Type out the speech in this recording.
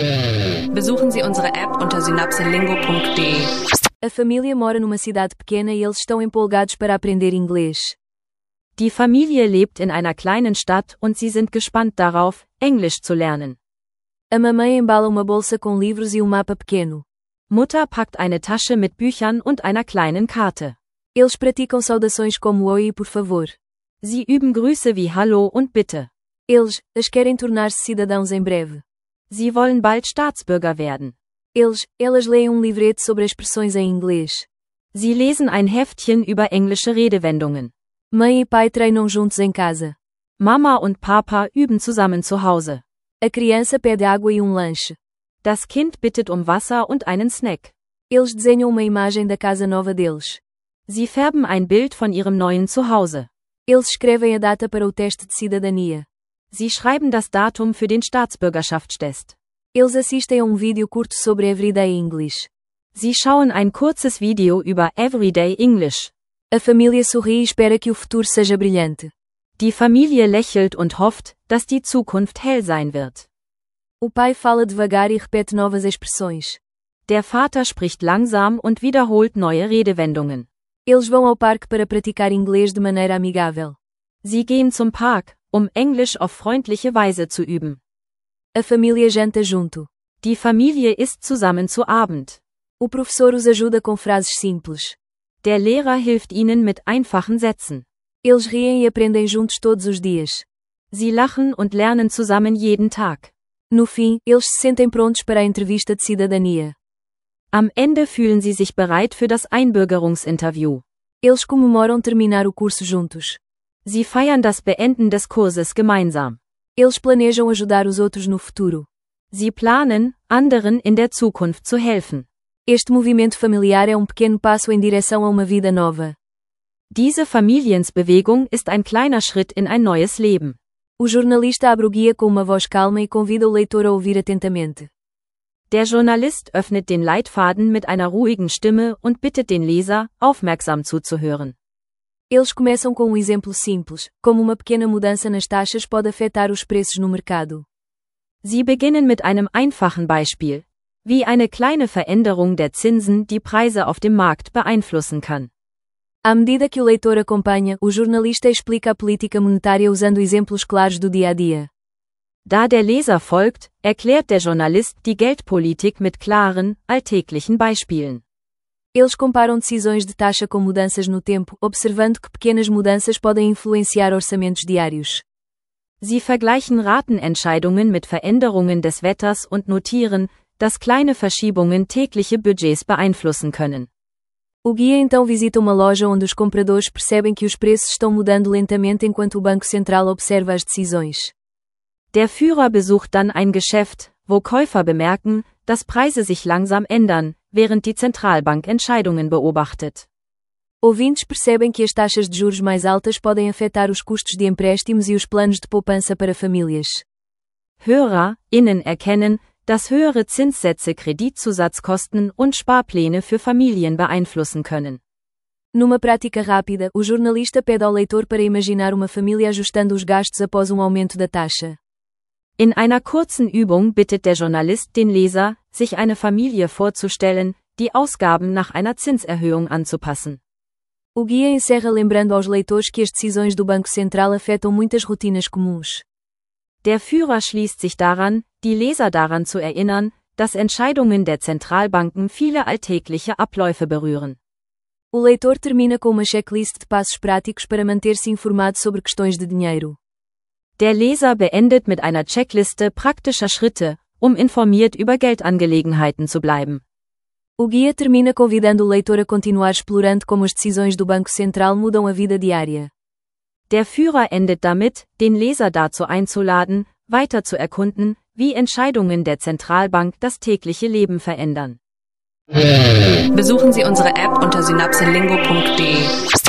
Besuchen Sie unsere App unter synapselingo.de. A família mora numa cidade pequena e eles estão empolgados para aprender inglês. Die Familie lebt in einer kleinen Stadt und sie sind gespannt darauf, Englisch zu lernen. A mamãe embala uma bolsa com livros e um mapa pequeno. Mutter packt eine Tasche mit Büchern und einer kleinen Karte. Eles praticam saudações como oi e por favor. Sie üben Grüße wie Hallo und Bitte. Eles querem tornar-se cidadãos em breve. Sie wollen bald Staatsbürger werden. Elas leem livreto sobre expressões em inglês. Sie lesen ein Heftchen über englische Redewendungen. Mãe e pai treinam juntos em casa. Mama und Papa üben zusammen zu Hause. A criança pede água e lanche. Das Kind bittet Wasser und einen Snack. Eles desenham uma imagem da casa nova deles. Sie färben ein Bild von ihrem neuen Zuhause. Eles escrevem a data para o teste de cidadania. Sie schreiben das Datum für den Staatsbürgerschaftstest. Eles assistem a vídeo curto sobre Everyday English. Sie schauen ein kurzes Video über Everyday English. A família sorri e espera que o futuro seja brilhante. Die Familie lächelt und hofft, dass die Zukunft hell sein wird. O pai fala devagar e repete novas expressões. Der Vater spricht langsam und wiederholt neue Redewendungen. Eles vão ao parque para praticar inglês de maneira amigável. Sie gehen zum Park, Englisch auf freundliche Weise zu üben. A família janta junto. Die Familie isst zusammen zu Abend. O professor os ajuda com frases simples. Der Lehrer hilft ihnen mit einfachen Sätzen. Eles riem e aprendem juntos todos os dias. Sie lachen und lernen zusammen jeden Tag. No fim, eles se sentem prontos para a entrevista de cidadania. Am Ende fühlen sie sich bereit für das Einbürgerungsinterview. Eles comemoram terminar o curso juntos. Sie feiern das Beenden des Kurses gemeinsam. Eles planejam ajudar os outros no futuro. Sie planen, anderen in der Zukunft zu helfen. Este movimento familiar é pequeno passo em direção a uma vida nova. Diese Familiensbewegung ist ein kleiner Schritt in ein neues Leben. O jornalista abre o guia com uma voz calma e convida o leitor a ouvir atentamente. Der Journalist öffnet den Leitfaden mit einer ruhigen Stimme und bittet den Leser, aufmerksam zuzuhören. Eles começam com exemplo simples, como uma pequena mudança nas taxas pode afetar os preços no mercado. Sie beginnen mit einem einfachen Beispiel, wie eine kleine Veränderung der Zinsen die Preise auf dem Markt beeinflussen kann. À medida que o leitor acompanha, o jornalista explica a política monetária usando exemplos claros do dia a dia. Da der Leser folgt, erklärt der Journalist die Geldpolitik mit klaren, alltäglichen Beispielen. Eles comparam decisões de taxa com mudanças no tempo, observando que pequenas mudanças podem influenciar orçamentos diários. Sie vergleichen Ratenentscheidungen mit Veränderungen des Wetters und notieren, dass kleine Verschiebungen tägliche Budgets beeinflussen können. O guia então visita uma loja onde os compradores percebem que os preços estão mudando lentamente enquanto o Banco Central observa as decisões. Der Führer besucht dann ein Geschäft, wo Käufer bemerken, dass Preise sich langsam ändern, während die Zentralbank Entscheidungen beobachtet. Ouvintes percebem que as taxas de juros mais altas podem afetar os custos de empréstimos e os planos de poupança para famílias. HörerInnen erkennen, dass höhere Zinssätze Kreditzusatzkosten und Sparpläne für Familien beeinflussen können. Numa prática rápida, o jornalista pede ao leitor para imaginar uma família ajustando os gastos após aumento da taxa. In einer kurzen Übung bittet der Journalist den Leser, sich eine Familie vorzustellen, die Ausgaben nach einer Zinserhöhung anzupassen. O guia encerra lembrando aos leitores que as decisões do Banco Central afetam muitas rotinas comuns. Der Führer schließt sich daran, die Leser daran zu erinnern, dass Entscheidungen der Zentralbanken viele alltägliche Abläufe berühren. O leitor termina com uma checklist de passos práticos para manter-se informado sobre questões de dinheiro. Der Leser beendet mit einer Checkliste praktischer Schritte, informiert über Geldangelegenheiten zu bleiben. O guia termina convidando o leitor a continuar explorando como as decisões do Banco Central mudam a vida diária. Der Führer endet damit, den Leser dazu einzuladen, weiter zu erkunden, wie Entscheidungen der Zentralbank das tägliche Leben verändern. Besuchen Sie unsere App unter synapselingo.de.